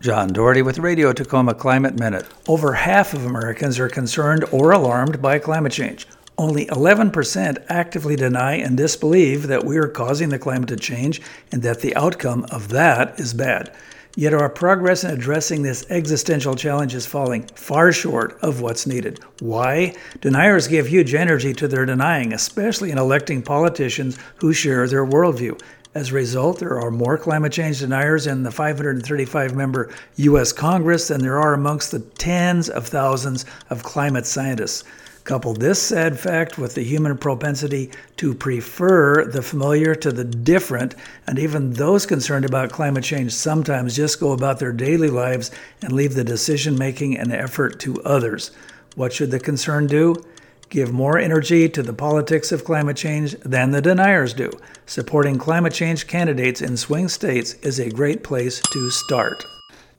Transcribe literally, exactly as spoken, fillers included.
John Doherty with Radio Tacoma Climate Minute. Over half of Americans are concerned or alarmed by climate change. Only eleven percent actively deny and disbelieve that we are causing the climate to change and that the outcome of that is bad. Yet our progress in addressing this existential challenge is falling far short of what's needed. Why? Deniers give huge energy to their denying, especially in electing politicians who share their worldview. As a result, there are more climate change deniers in the five hundred thirty-five member U S Congress than there are amongst the tens of thousands of climate scientists. Couple this sad fact with the human propensity to prefer the familiar to the different, and even those concerned about climate change sometimes just go about their daily lives and leave the decision-making and effort to others. What should the concerned do? Give more energy to the politics of climate change than the deniers do. Supporting climate change candidates in swing states is a great place to start.